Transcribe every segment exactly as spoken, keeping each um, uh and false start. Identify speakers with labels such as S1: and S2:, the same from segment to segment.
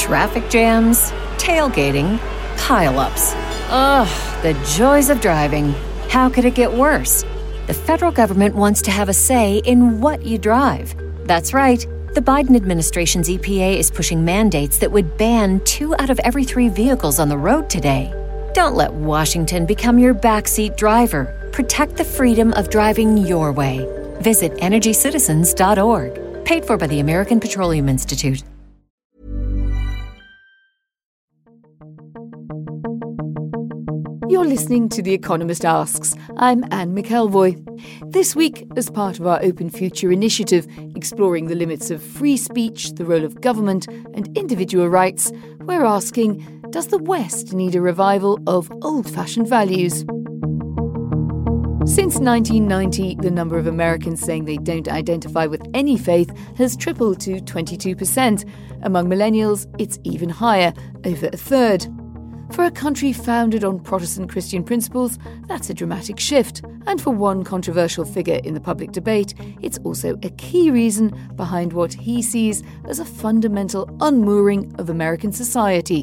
S1: Traffic jams, tailgating, pile-ups. Ugh, the joys of driving. How could it get worse? The federal government wants to have a say in what you drive. That's right. The Biden administration's E P A is pushing mandates that would ban two out of every three vehicles on the road today. Don't let Washington become your backseat driver. Protect the freedom of driving your way. Visit energy citizens dot org. Paid for by the American Petroleum Institute.
S2: You're listening to The Economist Asks. I'm Anne McElvoy. This week, as part of our Open Future initiative, exploring the limits of free speech, the role of government, and individual rights, we're asking, does the West need a revival of old-fashioned values? Since nineteen ninety, the number of Americans saying they don't identify with any faith has tripled to twenty-two percent. Among millennials, it's even higher, over a third. For a country founded on Protestant Christian principles, that's a dramatic shift. And for one controversial figure in the public debate, it's also a key reason behind what he sees as a fundamental unmooring of American society.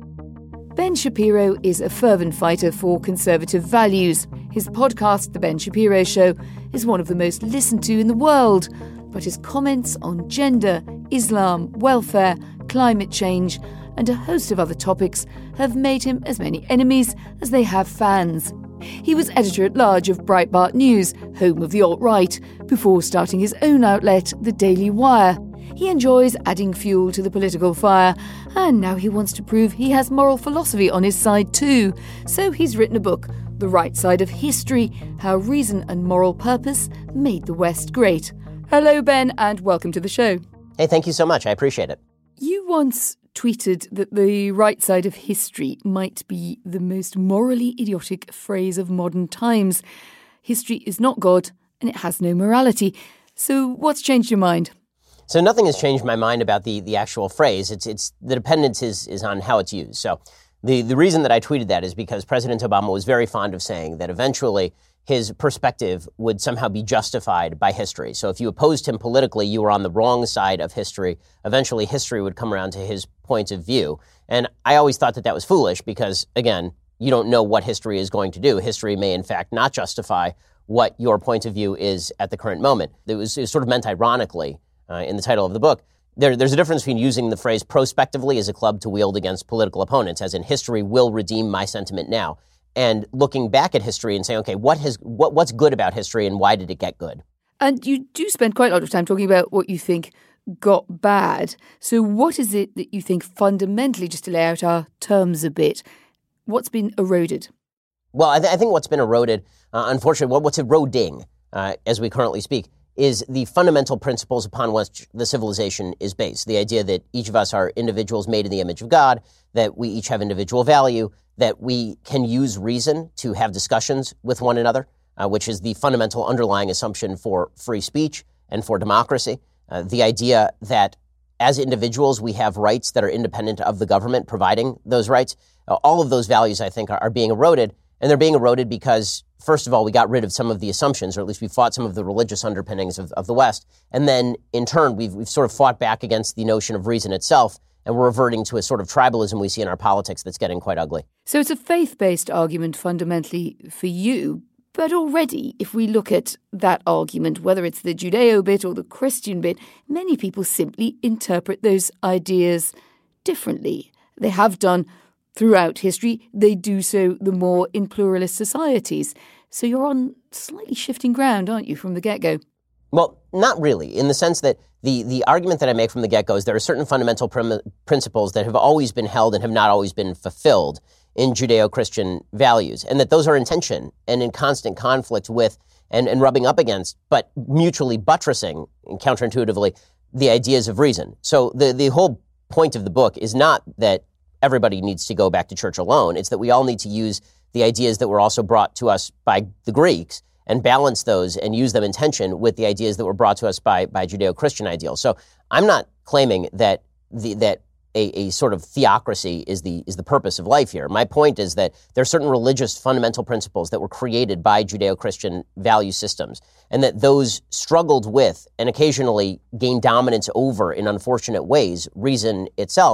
S2: Ben Shapiro is a fervent fighter for conservative values. His podcast, The Ben Shapiro Show, is one of the most listened to in the world. But his comments on gender, Islam, welfare, climate change, and a host of other topics have made him as many enemies as they have fans. He was editor-at-large of Breitbart News, home of the alt-right, before starting his own outlet, The Daily Wire. He enjoys adding fuel to the political fire, and now he wants to prove he has moral philosophy on his side too. So he's written a book, The Right Side of History, How Reason and Moral Purpose Made the West Great. Hello, Ben, and welcome to the show.
S3: Hey, thank you so much. I appreciate it.
S2: You once tweeted that the right side of history might be the most morally idiotic phrase of modern times. History is not God, and it has no morality. So what's changed your mind?
S3: So nothing has changed my mind about the, the actual phrase. It's it's the dependence is is on how it's used. So the, the reason that I tweeted that is because President Obama was very fond of saying that eventually his perspective would somehow be justified by history. So if you opposed him politically, you were on the wrong side of history. Eventually, history would come around to his point of view. And I always thought that that was foolish because, again, you don't know what history is going to do. History may, in fact, not justify what your point of view is at the current moment. It was, it was sort of meant ironically uh, in the title of the book. There, there's a difference between using the phrase prospectively as a club to wield against political opponents, as in history will redeem my sentiment now, and looking back at history and saying, okay, what has what what's good about history and why did it get good?
S2: And you do spend quite a lot of time talking about what you think got bad. So what is it that you think fundamentally, just to lay out our terms a bit, what's been eroded?
S3: Well, I, th- I think what's been eroded, uh, unfortunately, what, what's eroding uh, as we currently speak, is the fundamental principles upon which the civilization is based. The idea that each of us are individuals made in the image of God, that we each have individual value, that we can use reason to have discussions with one another, uh, which is the fundamental underlying assumption for free speech and for democracy. Uh, the idea that as individuals, we have rights that are independent of the government providing those rights. Uh, all of those values, I think, are, are being eroded. And they're being eroded because, first of all, we got rid of some of the assumptions, or at least we fought some of the religious underpinnings of, of the West. And then, in turn, we've, we've sort of fought back against the notion of reason itself. And we're reverting to a sort of tribalism we see in our politics that's getting quite ugly.
S2: So it's a faith-based argument fundamentally for you. But already, if we look at that argument, whether it's the Judeo bit or the Christian bit, many people simply interpret those ideas differently. They have done throughout history. They do so the more in pluralist societies. So you're on slightly shifting ground, aren't you, from the get-go?
S3: Well, not really, in the sense that the, the argument that I make from the get-go is there are certain fundamental prim- principles that have always been held and have not always been fulfilled in Judeo-Christian values, and that those are in tension and in constant conflict with and, and rubbing up against, but mutually buttressing, counterintuitively, the ideas of reason. So the, the whole point of the book is not that everybody needs to go back to church alone. It's that we all need to use the ideas that were also brought to us by the Greeks and balance those and use them in tension with the ideas that were brought to us by, by Judeo-Christian ideals. So I'm not claiming that the, that a, a sort of theocracy is the is the purpose of life here. My point is that there are certain religious fundamental principles that were created by Judeo-Christian value systems, and that those struggled with and occasionally gained dominance over, in unfortunate ways, reason itself.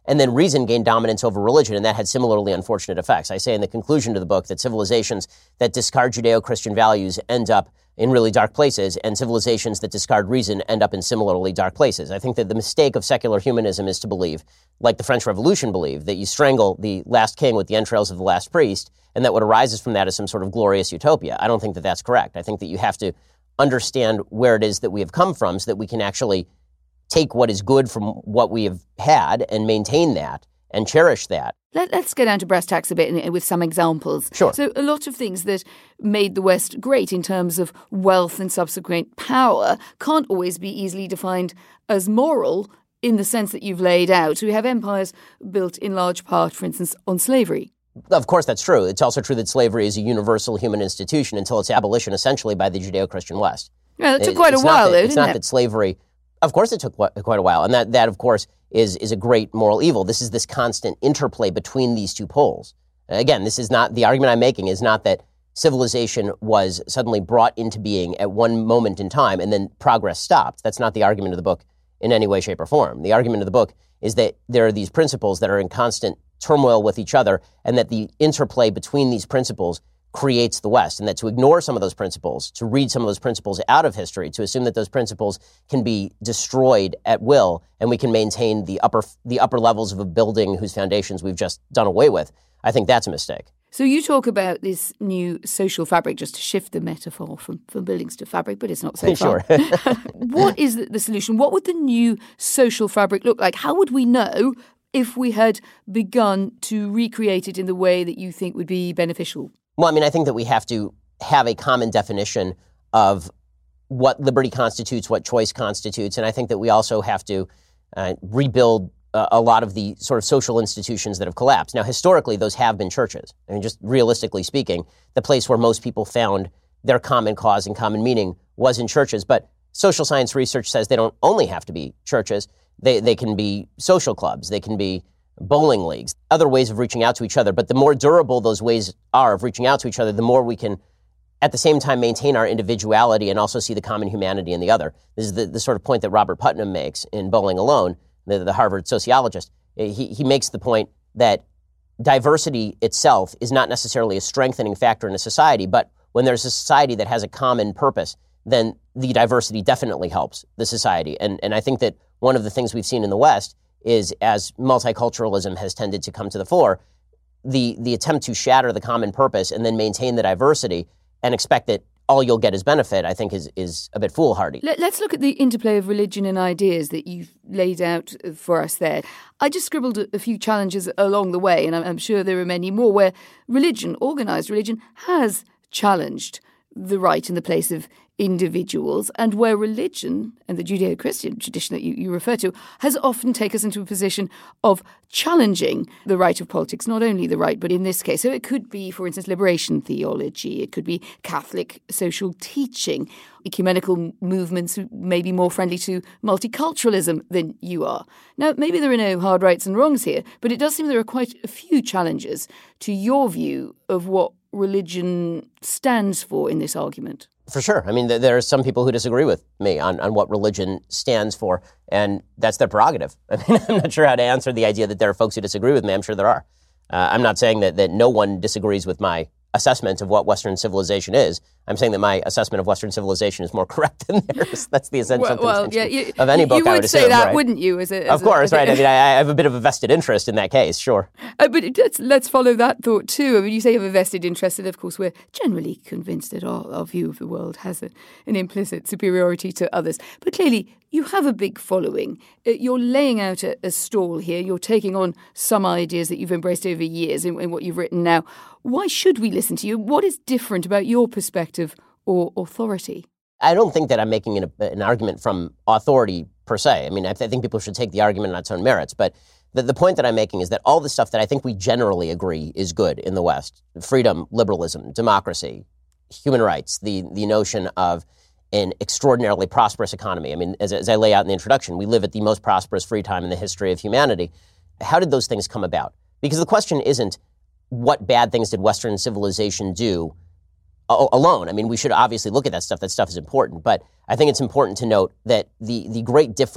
S3: And then reason gained dominance over religion, and that had similarly unfortunate effects. I say in the conclusion to the book that civilizations that discard Judeo-Christian values end up in really dark places, and civilizations that discard reason end up in similarly dark places. I think that the mistake of secular humanism is to believe, like the French Revolution believed, that you strangle the last king with the entrails of the last priest, and that what arises from that is some sort of glorious utopia. I don't think that that's correct. I think that you have to understand where it is that we have come from so that we can actually take what is good from what we have had and maintain that and cherish that.
S2: Let, let's go down to brass tacks a bit and, with some examples.
S3: Sure.
S2: So a lot of things that made the West great in terms of wealth and subsequent power can't always be easily defined as moral in the sense that you've laid out. We have empires built in large part, for instance, on slavery.
S3: Of course, that's true. It's also true that slavery is a universal human institution until its abolition, essentially, by the Judeo-Christian West.
S2: Yeah, that took quite
S3: it's
S2: a while,
S3: that,
S2: though,
S3: It's
S2: didn't
S3: not
S2: it?
S3: that slavery... Of course it took quite a while, and that, that of course, is, is a great moral evil. This is this constant interplay between these two poles. Again, this is not... The argument I'm making is not that civilization was suddenly brought into being at one moment in time and then progress stopped. That's not the argument of the book in any way, shape, or form. The argument of the book is that there are these principles that are in constant turmoil with each other, and that the interplay between these principles creates the West, and that to ignore some of those principles, to read some of those principles out of history, to assume that those principles can be destroyed at will and we can maintain the upper the upper levels of a building whose foundations we've just done away with, I think that's a mistake.
S2: So you talk about this new social fabric, just to shift the metaphor from, from buildings to fabric, but it's not so far.
S3: Sure.
S2: What is the, the solution? What would the new social fabric look like? How would we know if we had begun to recreate it in the way that you think would be beneficial?
S3: Well, I mean, I think that we have to have a common definition of what liberty constitutes, what choice constitutes, and I think that we also have to uh, rebuild uh, a lot of the sort of social institutions that have collapsed. Now, historically, those have been churches. I mean, just realistically speaking, the place where most people found their common cause and common meaning was in churches. But social science research says they don't only have to be churches. They they can be social clubs. They can be bowling leagues, other ways of reaching out to each other. But the more durable those ways are of reaching out to each other, the more we can, at the same time, maintain our individuality and also see the common humanity in the other. This is the, the sort of point that Robert Putnam makes in Bowling Alone, the, the Harvard sociologist. He, he makes the point that diversity itself is not necessarily a strengthening factor in a society, but when there's a society that has a common purpose, then the diversity definitely helps the society. And, and I think that one of the things we've seen in the West is, as multiculturalism has tended to come to the fore, the the attempt to shatter the common purpose and then maintain the diversity and expect that all you'll get is benefit, I think is is a bit foolhardy.
S2: Let's look at the interplay of religion and ideas that you've laid out for us there. I just scribbled a few challenges along the way, and I'm sure there are many more, where religion, organised religion, has challenged the right and the place of individuals, and where religion and the Judeo-Christian tradition that you, you refer to has often taken us into a position of challenging the right of politics, not only the right, but in this case. So it could be, for instance, liberation theology, it could be Catholic social teaching, ecumenical movements may be more friendly to multiculturalism than you are. Now, maybe there are no hard rights and wrongs here, but it does seem there are quite a few challenges to your view of what religion stands for in this argument.
S3: For sure. I mean, there are some people who disagree with me on, on what religion stands for, and that's their prerogative. I mean, I'm not sure how to answer the idea that there are folks who disagree with me. I'm sure there are. Uh, I'm not saying that, that no one disagrees with my assessment of what Western civilization is. I'm saying that my assessment of Western civilization is more correct than theirs. That's the essential
S2: well,
S3: well,
S2: yeah, you,
S3: of any book
S2: you would
S3: I would
S2: say
S3: assume,
S2: that,
S3: right?
S2: wouldn't you? As a, as
S3: of course,
S2: a,
S3: right. I mean, I, I have a bit of a vested interest in that case, sure.
S2: Uh, but let's, let's follow that thought too. I mean, you say you have a vested interest, and of course we're generally convinced that our, our view of the world has a, an implicit superiority to others. But clearly, you have a big following. Uh, you're laying out a, a stall here. You're taking on some ideas that you've embraced over years in, in what you've written now. Why should we listen to you? What is different about your perspective or authority?
S3: I don't think that I'm making an, an argument from authority per se. I mean, I, th- I think people should take the argument on its own merits. But the, the point that I'm making is that all the stuff that I think we generally agree is good in the West, freedom, liberalism, democracy, human rights, the, the notion of an extraordinarily prosperous economy. I mean, as, as I lay out in the introduction, we live at the most prosperous free time in the history of humanity. How did those things come about? Because the question isn't what bad things did Western civilization do alone. I mean, we should obviously look at that stuff. That stuff is important. But I think it's important to note that the, the great difference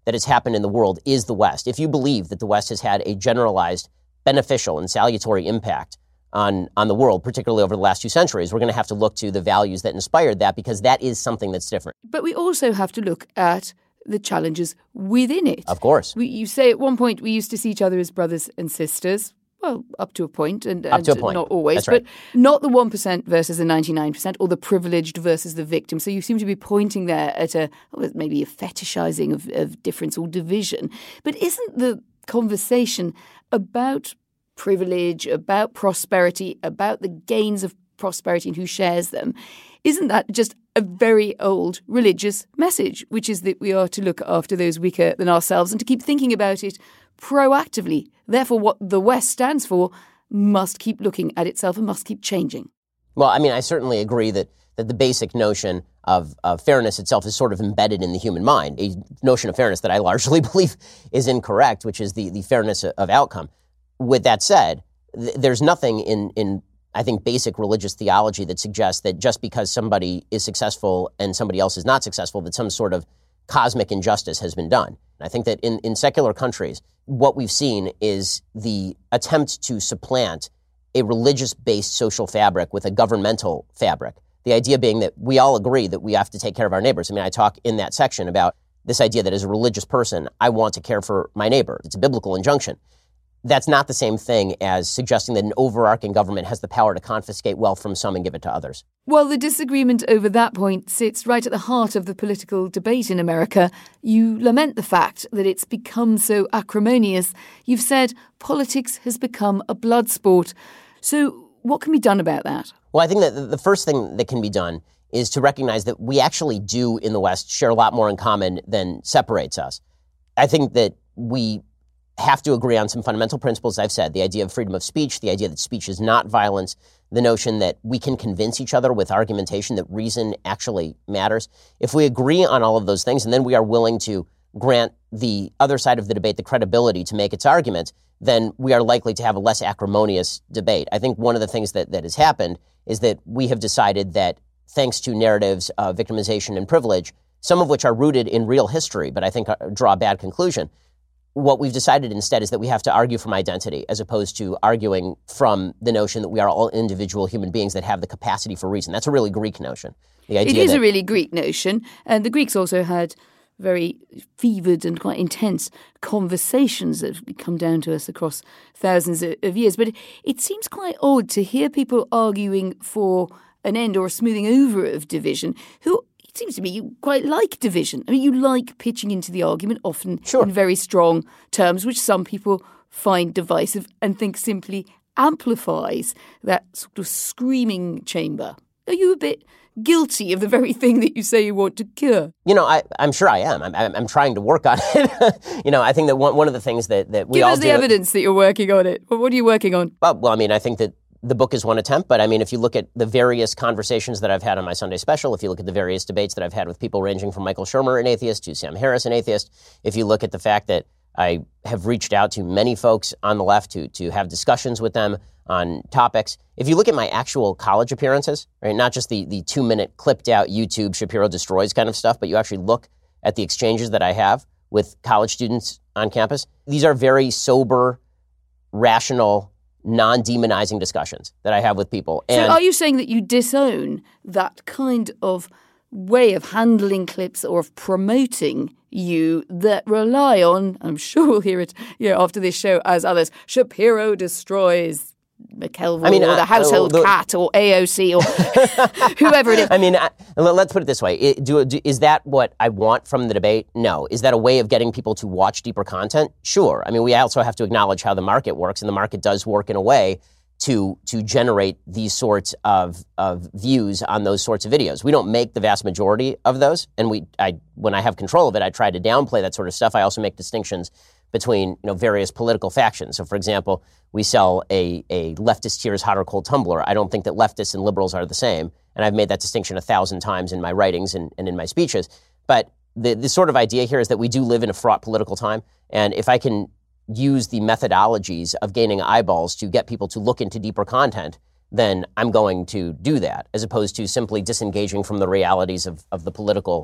S3: that has happened in the world is the West, if you believe that the West has had a generalized beneficial and salutary impact on, on the world, particularly over the last two centuries, we're going to have to look to the values that inspired that, because that is something that's different.
S2: But we also have to look at the challenges within it.
S3: Of course.
S2: We, you say at one point we used to see each other as brothers and sisters. Well, up to a point, and, and
S3: up to a point.
S2: Not always,
S3: That's right.
S2: But not the one percent versus the ninety-nine percent, or the privileged versus the victim. So you seem to be pointing there at a well, maybe a fetishizing of, of difference or division. But isn't the conversation about privilege, about prosperity, about the gains of prosperity and who shares them, isn't that just a very old religious message, which is that we are to look after those weaker than ourselves and to keep thinking about it proactively? Therefore, what the West stands for must keep looking at itself and must keep changing.
S3: Well, I mean, I certainly agree that, that the basic notion of, of fairness itself is sort of embedded in the human mind, a notion of fairness that I largely believe is incorrect, which is the, the fairness of outcome. With that said, th- there's nothing in, in, I think, basic religious theology that suggests that just because somebody is successful and somebody else is not successful, that some sort of cosmic injustice has been done. I think that in, in secular countries, what we've seen is the attempt to supplant a religious-based social fabric with a governmental fabric. The idea being that we all agree that we have to take care of our neighbors. I mean, I talk in that section about this idea that as a religious person, I want to care for my neighbor. It's a biblical injunction. That's not the same thing as suggesting that an overarching government has the power to confiscate wealth from some and give it to others.
S2: Well, the disagreement over that point sits right at the heart of the political debate in America. You lament the fact that it's become so acrimonious. You've said politics has become a blood sport. So what can be done about that?
S3: Well, I think that the first thing that can be done is to recognize that we actually do in the West share a lot more in common than separates us. I think that we have to agree on some fundamental principles, I've said, the idea of freedom of speech, the idea that speech is not violence, the notion that we can convince each other with argumentation that reason actually matters. If we agree on all of those things, and then we are willing to grant the other side of the debate the credibility to make its arguments, then we are likely to have a less acrimonious debate. I think one of the things that, that has happened is that we have decided that thanks to narratives of victimization and privilege, some of which are rooted in real history, but I think draw a bad conclusion, what we've decided instead is that we have to argue from identity as opposed to arguing from the notion that we are all individual human beings that have the capacity for reason. That's a really Greek notion. The idea
S2: it is
S3: that,
S2: a really Greek notion. And the Greeks also had very fevered and quite intense conversations that have come down to us across thousands of years. But it seems quite odd to hear people arguing for an end or a smoothing over of division who, it seems to me, you quite like division. I mean, you like pitching into the argument, often
S3: sure.
S2: in very strong terms, which some people find divisive and think simply amplifies that sort of screaming chamber. Are you a bit guilty of the very thing that you say you want to cure?
S3: You know, I, I'm sure I am. I'm, I'm, I'm trying to work on it. You know, I think that one, one of the things that, that we
S2: Give
S3: all
S2: us the
S3: do,
S2: evidence that you're working on it. Well, what are you working on?
S3: Well, well, I mean, I think that the book is one attempt, but I mean, if you look at the various conversations that I've had on my Sunday special, if you look at the various debates that I've had with people ranging from Michael Shermer, an atheist, to Sam Harris, an atheist, if you look at the fact that I have reached out to many folks on the left to to have discussions with them on topics, if you look at my actual college appearances, right, not just the, the two-minute clipped-out YouTube Shapiro destroys kind of stuff, but you actually look at the exchanges that I have with college students on campus, these are very sober, rational, non-demonizing discussions that I have with people. And
S2: so are you saying that you disown that kind of way of handling clips or of promoting you that rely on, I'm sure we'll hear it you know, after this show as others, Shapiro destroys McKelvey I mean, or the uh, household uh, the, cat or A O C or whoever it is.
S3: I mean, I, let's put it this way. It, do, do, is that what I want from the debate? No. Is that a way of getting people to watch deeper content? Sure. I mean, we also have to acknowledge how the market works, and the market does work in a way to to generate these sorts of, of views on those sorts of videos. We don't make the vast majority of those, and we I when I have control of it, I try to downplay that sort of stuff. I also make distinctions between you know various political factions. So, for example, we sell a, a leftist tears hot or cold tumbler. I don't think that leftists and liberals are the same, and I've made that distinction a thousand times in my writings and, and in my speeches. But the, the sort of idea here is that we do live in a fraught political time, and if I can use the methodologies of gaining eyeballs to get people to look into deeper content, then I'm going to do that, as opposed to simply disengaging from the realities of, of the political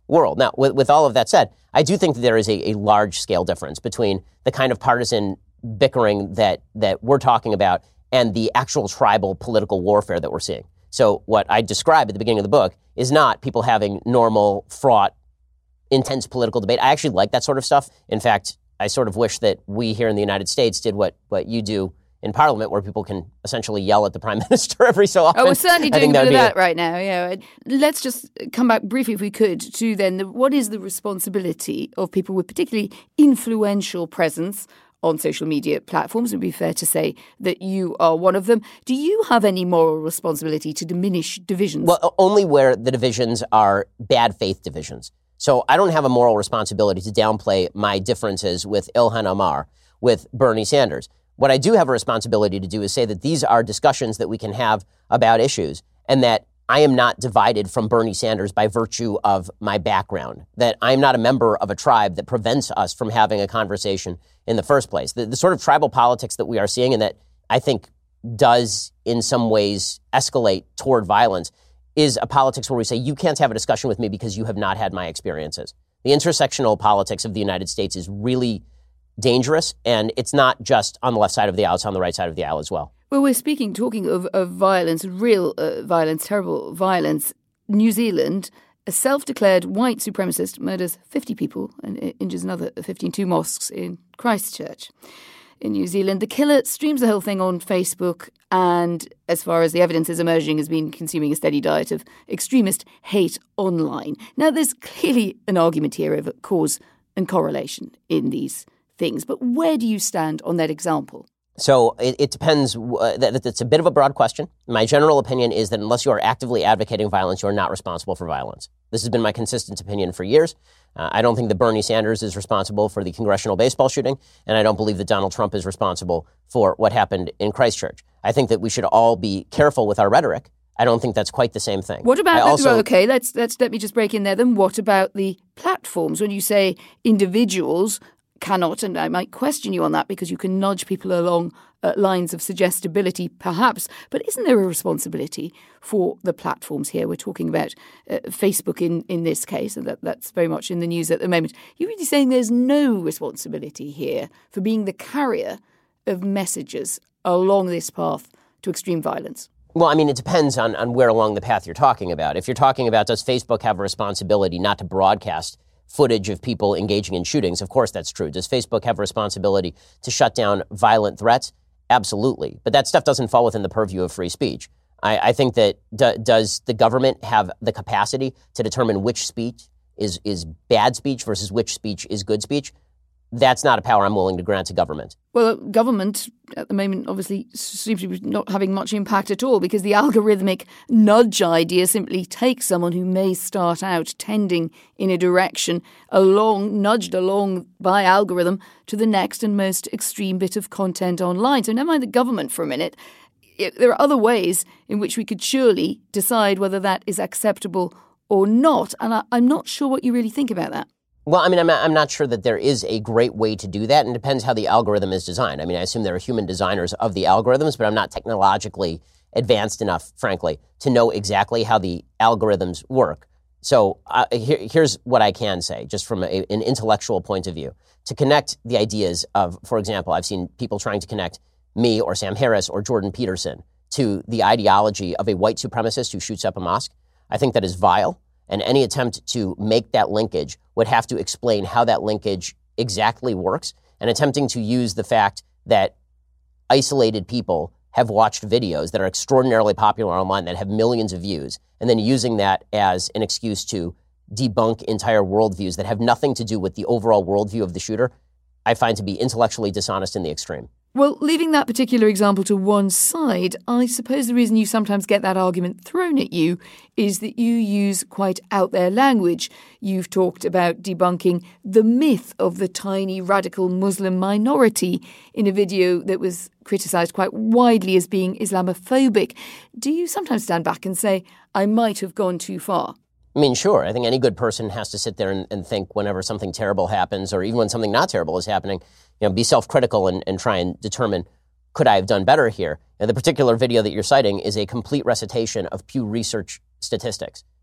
S3: world. Now, with, with all of that said, I do think that there is a, a large-scale difference between the kind of partisan bickering that that we're talking about and the actual tribal political warfare that we're seeing. So what I describe at the beginning of the book is not people having normal, fraught, intense political debate. I actually like that sort of stuff. In fact, I sort of wish that we here in the United States did what, what you do in Parliament, where people can essentially yell at the Prime Minister every so often.
S2: Oh, we're certainly doing a bit of that
S3: a-
S2: right now. Yeah. Let's just come back briefly, if we could, to then the, what is the responsibility of people with particularly influential presence on social media platforms? It would be fair to say that you are one of them. Do you have any moral responsibility to diminish divisions?
S3: Well, only where the divisions are bad faith divisions. So I don't have a moral responsibility to downplay my differences with Ilhan Omar, with Bernie Sanders. What I do have a responsibility to do is say that these are discussions that we can have about issues, and that I am not divided from Bernie Sanders by virtue of my background, that I'm not a member of a tribe that prevents us from having a conversation in the first place. The, the sort of tribal politics that we are seeing, and that I think does in some ways escalate toward violence, is a politics where we say, you can't have a discussion with me because you have not had my experiences. The intersectional politics of the United States is really dangerous, and it's not just on the left side of the aisle, it's on the right side of the aisle as well.
S2: Well, we're speaking, talking of, of violence, real uh, violence, terrible violence. New Zealand, a self-declared white supremacist murders fifty people and injures another fifty in two mosques in Christchurch. In New Zealand, the killer streams the whole thing on Facebook, and as far as the evidence is emerging, has been consuming a steady diet of extremist hate online. Now, there's clearly an argument here over cause and correlation in these things, but where do you stand on that example?
S3: So it, it depends. Uh, that, it's a bit of a broad question. My general opinion is that unless you are actively advocating violence, you are not responsible for violence. This has been my consistent opinion for years. Uh, I don't think that Bernie Sanders is responsible for the congressional baseball shooting, and I don't believe that Donald Trump is responsible for what happened in Christchurch. I think that we should all be careful with our rhetoric. I don't think that's quite the same thing.
S2: What about,
S3: I also,
S2: well, okay, let's, let's, let me just break in there then. What about the platforms? When you say individuals cannot, and I might question you on that because you can nudge people along uh, lines of suggestibility perhaps, but isn't there a responsibility for the platforms here? We're talking about uh, Facebook in, in this case, and that, that's very much in the news at the moment. You're really saying there's no responsibility here for being the carrier of messages along this path to extreme violence?
S3: Well, I mean, it depends on, on where along the path you're talking about. If you're talking about, does Facebook have a responsibility not to broadcast footage of people engaging in shootings? Of course that's true. Does Facebook have a responsibility to shut down violent threats? Absolutely. But that stuff doesn't fall within the purview of free speech. I, I think that do, does the government have the capacity to determine which speech is, is bad speech versus which speech is good speech? That's not a power I'm willing to grant to government.
S2: Well, government at the moment obviously seems to be not having much impact at all because the algorithmic nudge idea simply takes someone who may start out tending in a direction along, nudged along by algorithm to the next and most extreme bit of content online. So never mind the government for a minute. It, there are other ways in which we could surely decide whether that is acceptable or not. And I, I'm not sure what you really think about that.
S3: Well, I mean, I'm not, I'm not sure that there is a great way to do that, and it depends how the algorithm is designed. I mean, I assume there are human designers of the algorithms, but I'm not technologically advanced enough, frankly, to know exactly how the algorithms work. So uh, here, here's what I can say, just from a, an intellectual point of view. To connect the ideas of, for example, I've seen people trying to connect me or Sam Harris or Jordan Peterson to the ideology of a white supremacist who shoots up a mosque. I think that is vile. And any attempt to make that linkage would have to explain how that linkage exactly works, and attempting to use the fact that isolated people have watched videos that are extraordinarily popular online that have millions of views, and then using that as an excuse to debunk entire worldviews that have nothing to do with the overall worldview of the shooter, I find to be intellectually dishonest in the extreme.
S2: Well, leaving that particular example to one side, I suppose the reason you sometimes get that argument thrown at you is that you use quite out there language. You've talked about debunking the myth of the tiny radical Muslim minority in a video that was criticised quite widely as being Islamophobic. Do you sometimes stand back and say, I might have gone too far?
S3: I mean, sure. I think any good person has to sit there and, and think whenever something terrible happens, or even when something not terrible is happening, you know, be self-critical and, and try and determine, could I have done better here? And the particular video that you're citing is a complete recitation of Pew Research statistics.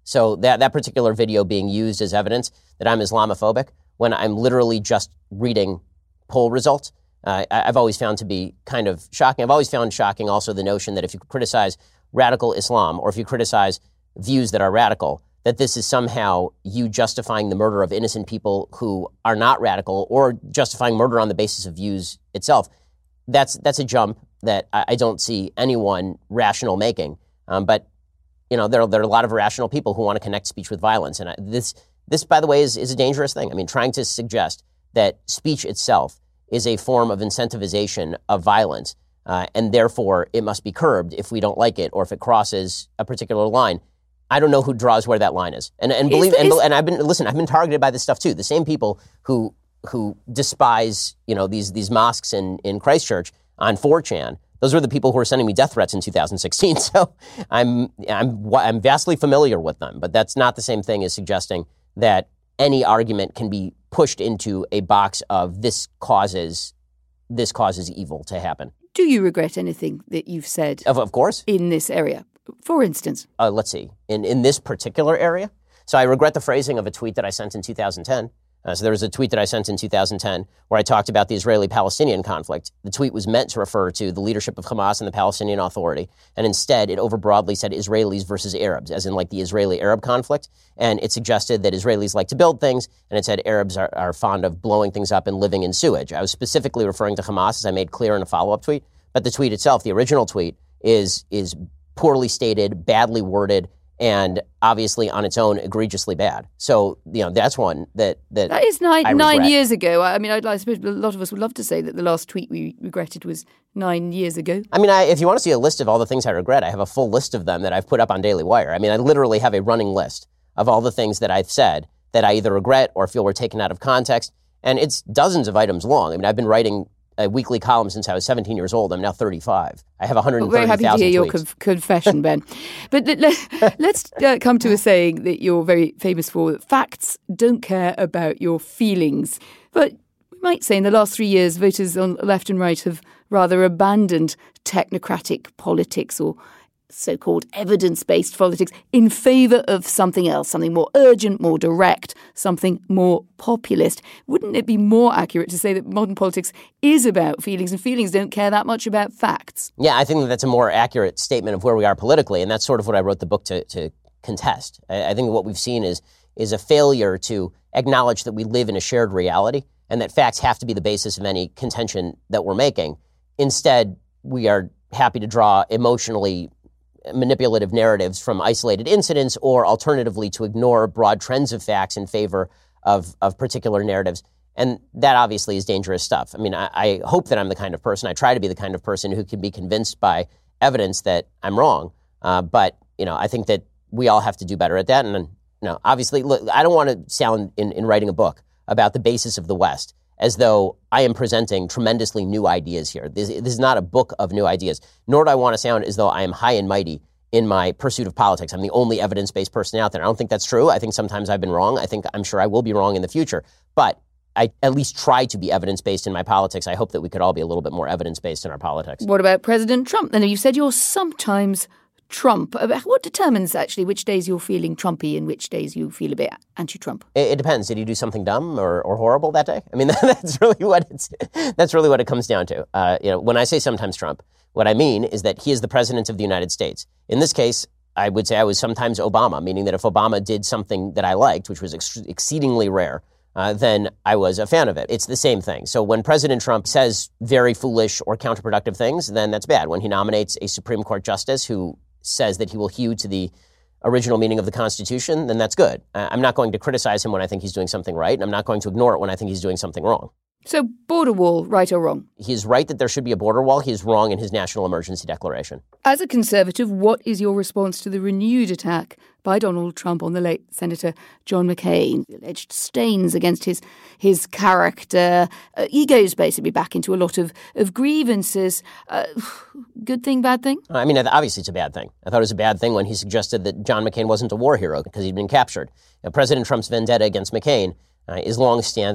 S3: So that, that particular video being used as evidence that I'm Islamophobic when I'm literally just reading poll results, uh, I've always found to be kind of shocking. I've always found shocking also the notion that if you criticize radical Islam or if you criticize views that are radical, that this is somehow you justifying the murder of innocent people who are not radical or justifying murder on the basis of views itself. That's that's a jump that I, I don't see anyone rational making. Um, but, you know, there, there are a lot of irrational people who want to connect speech with violence. And I, this, this, by the way, is, is a dangerous thing. I mean, trying to suggest that speech itself is a form of incentivization of violence, uh, and therefore it must be curbed if we don't like it or if it crosses a particular line. I don't know who draws where that line is. And and believe is, and, is, and I've been listen, I've been targeted by this stuff too. The same people who who despise, you know, these these mosques in, in Christchurch on four chan, those were the people who were sending me death threats in two thousand sixteen. So I'm I'm I'm vastly familiar with them, but that's not the same thing as suggesting that any argument can be pushed into a box of this causes this causes evil to happen.
S2: Do you regret anything that you've said?
S3: Of, of course.
S2: In this area? For instance?
S3: Uh, let's see. In in this particular area? So I regret the phrasing of a tweet that I sent in two thousand ten. Uh, so there was a tweet that I sent in two thousand ten where I talked about the Israeli-Palestinian conflict. The tweet was meant to refer to the leadership of Hamas and the Palestinian Authority. And instead, it overbroadly said Israelis versus Arabs, as in like the Israeli-Arab conflict. And it suggested that Israelis like to build things, and it said Arabs are, are fond of blowing things up and living in sewage. I was specifically referring to Hamas, as I made clear in a follow-up tweet. But the tweet itself, the original tweet, is is poorly stated, badly worded, and obviously on its own egregiously bad. So, you know, that's one that that
S2: That is nine,
S3: I
S2: nine
S3: regret.
S2: years ago. I mean, I'd, I suppose a lot of us would love to say that the last tweet we regretted was nine years ago.
S3: I mean, I, if you want to see a list of all the things I regret, I have a full list of them that I've put up on Daily Wire. I mean, I literally have a running list of all the things that I've said that I either regret or feel were taken out of context. And it's dozens of items long. I mean, I've been writing a weekly column since I was seventeen years old. I'm now thirty-five. I have one hundred thirty thousand tweets.
S2: Very happy to hear your conf- confession, Ben. But let, let, let's uh, come to a saying that you're very famous for, that facts don't care about your feelings. But we might say in the last three years, voters on left and right have rather abandoned technocratic politics or so-called evidence-based politics in favour of something else, something more urgent, more direct, something more populist. Wouldn't it be more accurate to say that modern politics is about feelings and feelings don't care that much about facts?
S3: Yeah, I think that that's a more accurate statement of where we are politically, and that's sort of what I wrote the book to, to contest. I, I think what we've seen is is a failure to acknowledge that we live in a shared reality and that facts have to be the basis of any contention that we're making. Instead, we are happy to draw emotionally manipulative narratives from isolated incidents, or alternatively to ignore broad trends of facts in favor of, of particular narratives. And that obviously is dangerous stuff. I mean, I, I hope that I'm the kind of person, I try to be the kind of person who can be convinced by evidence that I'm wrong. Uh, but, you know, I think that we all have to do better at that. And, you know, obviously, look, I don't want to sound in, in writing a book about the basis of the West as though I am presenting tremendously new ideas here. This, this is not a book of new ideas, nor do I want to sound as though I am high and mighty in my pursuit of politics. I'm the only evidence-based person out there. I don't think that's true. I think sometimes I've been wrong. I think I'm sure I will be wrong in the future. But I at least try to be evidence-based in my politics. I hope that we could all be a little bit more evidence-based in our politics.
S2: What about President Trump? Then you said you're sometimes Trump. What determines actually which days you're feeling Trumpy and which days you feel a bit anti-Trump?
S3: It, it depends. Did he do something dumb or, or horrible that day? I mean, that's really what it's. That's really what it comes down to. Uh, you know, when I say sometimes Trump, what I mean is that he is the president of the United States. In this case, I would say I was sometimes Obama, meaning that if Obama did something that I liked, which was ex- exceedingly rare, uh, then I was a fan of it. It's the same thing. So when President Trump says very foolish or counterproductive things, then that's bad. When he nominates a Supreme Court justice who says that he will hew to the original meaning of the Constitution, then that's good. I'm not going to criticize him when I think he's doing something right, and I'm not going to ignore it when I think he's doing something wrong.
S2: So border wall, right or wrong?
S3: He's right that there should be a border wall. He is wrong in his national emergency declaration.
S2: As a Conservative, what is your response to the renewed attack by Donald Trump on the late Senator John McCain? The alleged stains against his his character. Uh, he goes basically back into a lot of, of grievances. Uh, good thing, bad thing?
S3: I mean, obviously it's a bad thing. I thought it was a bad thing when he suggested that John McCain wasn't a war hero because he'd been captured. Now, President Trump's vendetta against McCain uh, is longstanding.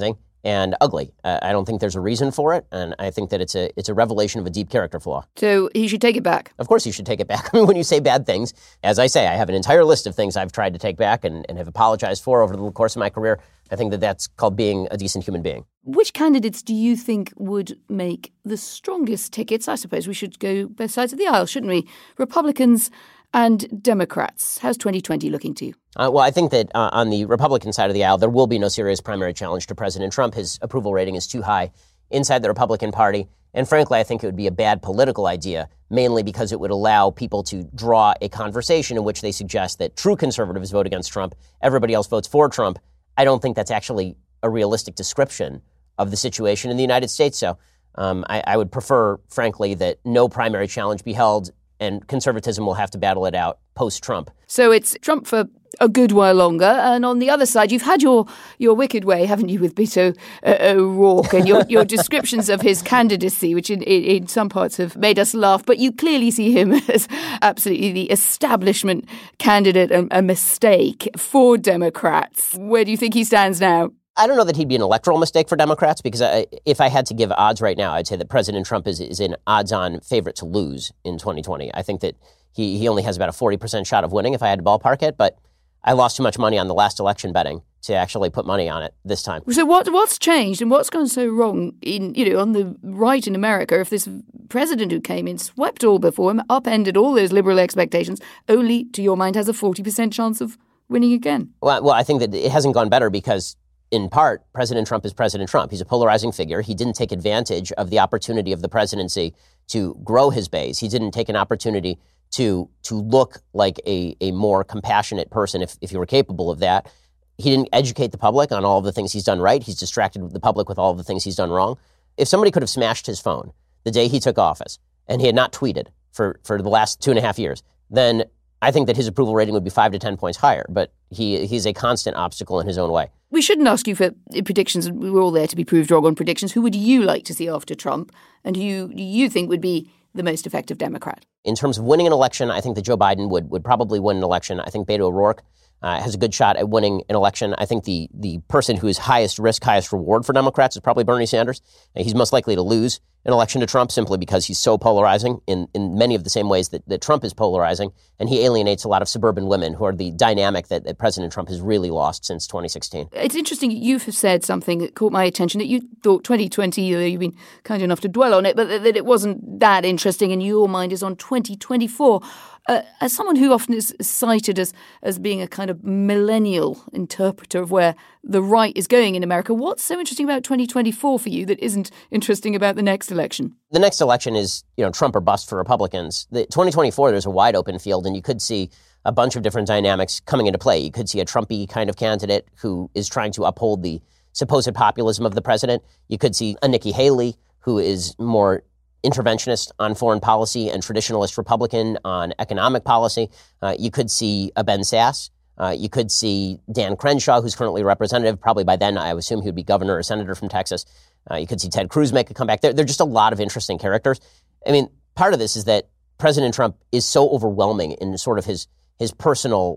S3: and ugly. Uh, I don't think there's a reason for it, and I think that it's a it's a revelation of a deep character flaw.
S2: So he should take it back?
S3: Of course he should take it back. I mean, when you say bad things, as I say, I have an entire list of things I've tried to take back and, and have apologized for over the course of my career. I think that that's called being a decent human being.
S2: Which candidates do you think would make the strongest tickets? I suppose we should go both sides of the aisle, shouldn't we? Republicans and Democrats. How's twenty twenty looking to you?
S3: Uh, well, I think that uh, on the Republican side of the aisle, there will be no serious primary challenge to President Trump. His approval rating is too high inside the Republican Party. And frankly, I think it would be a bad political idea, mainly because it would allow people to draw a conversation in which they suggest that true conservatives vote against Trump, everybody else votes for Trump. I don't think that's actually a realistic description of the situation in the United States. So um, I, I would prefer, frankly, that no primary challenge be held, and conservatism will have to battle it out post-Trump.
S2: So it's Trump for a good while longer. And on the other side, you've had your your wicked way, haven't you, with Beto uh, O'Rourke and your, your descriptions of his candidacy, which in, in, in some parts have made us laugh. But you clearly see him as absolutely the establishment candidate, a, a mistake for Democrats. Where do you think he stands now?
S3: I don't know that he'd be an electoral mistake for Democrats, because I, if I had to give odds right now, I'd say that President Trump is, is an odds-on favorite to lose in twenty twenty. I think that he, he only has about a forty percent shot of winning if I had to ballpark it, but I lost too much money on the last election betting to actually put money on it this time.
S2: So what what's changed and what's gone so wrong in, you know, on the right in America if this president who came in, swept all before him, upended all those liberal expectations, only, to your mind, has a forty percent chance of winning again?
S3: Well, well, I think that it hasn't gone better because, in part, President Trump is President Trump. He's a polarizing figure. He didn't take advantage of the opportunity of the presidency to grow his base. He didn't take an opportunity to to look like a, a more compassionate person if, if he were capable of that. He didn't educate the public on all of the things he's done right. He's distracted the public with all of the things he's done wrong. If somebody could have smashed his phone the day he took office and he had not tweeted for, for the last two and a half years, then I think that his approval rating would be five to ten points higher. But he he's a constant obstacle in his own way.
S2: We shouldn't ask you for predictions. We were all there to be proved wrong on predictions. Who would you like to see after Trump? And who do you think would be the most effective Democrat?
S3: In terms of winning an election, I think that Joe Biden would, would probably win an election. I think Beto O'Rourke uh, has a good shot at winning an election. I think the the person who is highest risk, highest reward for Democrats is probably Bernie Sanders. And he's most likely to lose an election to Trump simply because he's so polarizing in, in many of the same ways that, that Trump is polarizing. And he alienates a lot of suburban women who are the dynamic that, that President Trump has really lost since twenty sixteen.
S2: It's interesting. You've said something that caught my attention, that you thought twenty twenty, you've been kind enough to dwell on it, but that it wasn't that interesting and your mind is on twenty twenty-four. Uh, as someone who often is cited as, as being a kind of millennial interpreter of where the right is going in America, what's so interesting about twenty twenty-four for you that isn't interesting about the next election?
S3: The next election is, you know, Trump or bust for Republicans. The twenty twenty-four, there's a wide open field, and you could see a bunch of different dynamics coming into play. You could see a Trumpy kind of candidate who is trying to uphold the supposed populism of the president. You could see a Nikki Haley who is more interventionist on foreign policy and traditionalist Republican on economic policy. Uh, you could see a Ben Sasse. Uh, you could see Dan Crenshaw, who's currently a representative. Probably by then, I would assume he would be governor or senator from Texas. Uh, you could see Ted Cruz make a comeback. There, there are just a lot of interesting characters. I mean, part of this is that President Trump is so overwhelming in sort of his his personal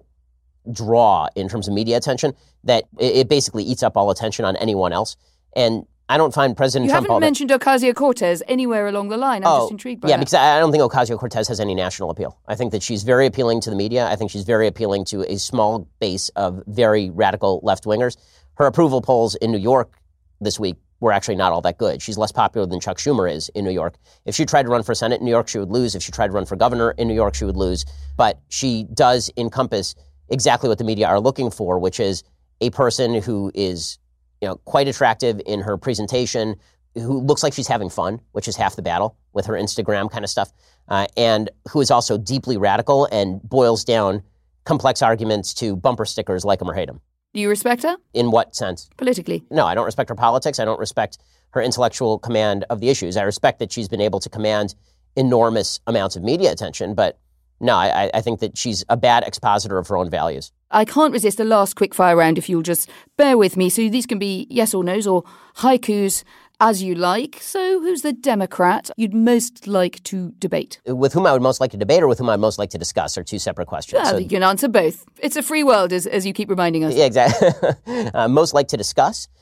S3: draw in terms of media attention that it, it basically eats up all attention on anyone else. And I don't find President
S2: you
S3: Trump...
S2: You haven't mentioned
S3: that...
S2: Ocasio-Cortez anywhere along the line. I'm
S3: oh,
S2: just intrigued by
S3: yeah,
S2: that.
S3: because I don't think Ocasio-Cortez has any national appeal. I think that she's very appealing to the media. I think she's very appealing to a small base of very radical left-wingers. Her approval polls in New York this week were actually not all that good. She's less popular than Chuck Schumer is in New York. If she tried to run for Senate in New York, she would lose. If she tried to run for governor in New York, she would lose. But she does encompass exactly what the media are looking for, which is a person who is, you know, quite attractive in her presentation, who looks like she's having fun, which is half the battle with her Instagram kind of stuff, uh, and who is also deeply radical and boils down complex arguments to bumper stickers, like them or hate them.
S2: Do you respect her?
S3: In what sense?
S2: Politically.
S3: No, I don't respect her politics. I don't respect her intellectual command of the issues. I respect that she's been able to command enormous amounts of media attention, but no, I, I think that she's a bad expositor of her own values.
S2: I can't resist a last quickfire round if you'll just bear with me. So these can be yes or no's or haikus as you like. So who's the Democrat you'd most like to debate?
S3: With whom I would most like to debate or with whom I'd most like to discuss are two separate questions.
S2: Well, so, you can answer both. It's a free world, as, as you keep reminding us.
S3: Yeah, exactly. uh, most like to discuss.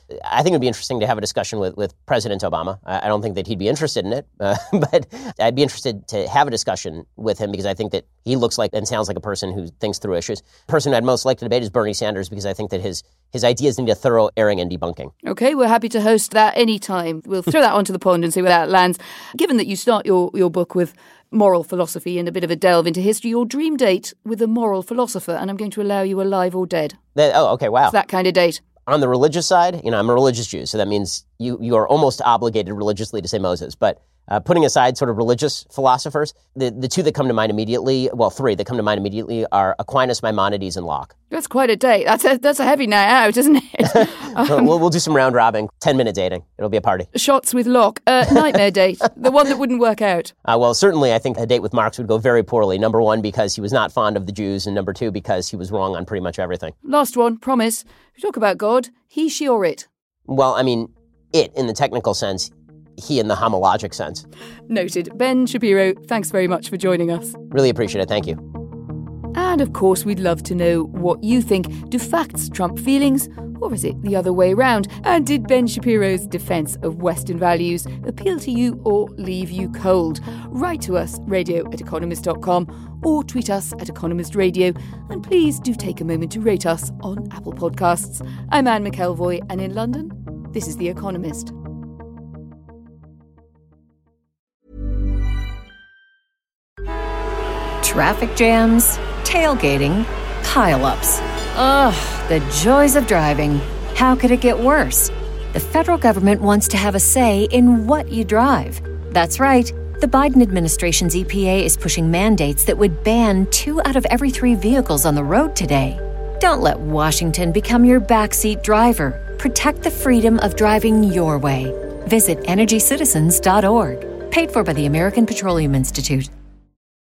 S3: I think it would be interesting to have a discussion with, with President Obama. I, I don't think that he'd be interested in it, uh, but I'd be interested to have a discussion with him because I think that he looks like and sounds like a person who thinks through issues. The person I'd most like to debate is Bernie Sanders because I think that his his ideas need a thorough airing and debunking.
S2: Okay, we're happy to host that anytime. We'll throw that onto the pond and see where that lands. Given that you start your, your book with moral philosophy and a bit of a delve into history, your dream date with a moral philosopher, and I'm going to allow you alive or dead.
S3: That, oh, okay, wow.
S2: It's that kind of date.
S3: On the religious side, you know, I'm a religious Jew, so that means you, you are almost obligated religiously to say Moses. But uh, putting aside sort of religious philosophers, the, the two that come to mind immediately, well, three that come to mind immediately are Aquinas, Maimonides, and Locke.
S2: That's quite a date. That's a, that's a heavy night out, isn't it?
S3: um, we'll, we'll do some round robin, ten-minute dating. It'll be a party.
S2: Shots with Locke. Uh, nightmare date. The one that wouldn't work out.
S3: Uh, well, certainly I think a date with Marx would go very poorly. Number one, because he was not fond of the Jews, and number two, because he was wrong on pretty much everything.
S2: Last one, promise. We talk about God, he, she, or it.
S3: Well, I mean, it in the technical sense, he in the homologic sense.
S2: Noted. Ben Shapiro, thanks very much for joining us.
S3: Really appreciate it. Thank you.
S2: And of course, we'd love to know what you think. Do facts trump feelings? Or is it the other way round? And did Ben Shapiro's defence of Western values appeal to you or leave you cold? Write to us, radio at economist dot com, or tweet us at Economist Radio. And please do take a moment to rate us on Apple Podcasts. I'm Anne McElvoy, and in London, this is The Economist.
S1: Traffic jams, tailgating, pile-ups. Ugh, the joys of driving. How could it get worse? The federal government wants to have a say in what you drive. That's right. The Biden administration's E P A is pushing mandates that would ban two out of every three vehicles on the road today. Don't let Washington become your backseat driver. Protect the freedom of driving your way. Visit energy citizens dot org. Paid for by the American Petroleum Institute.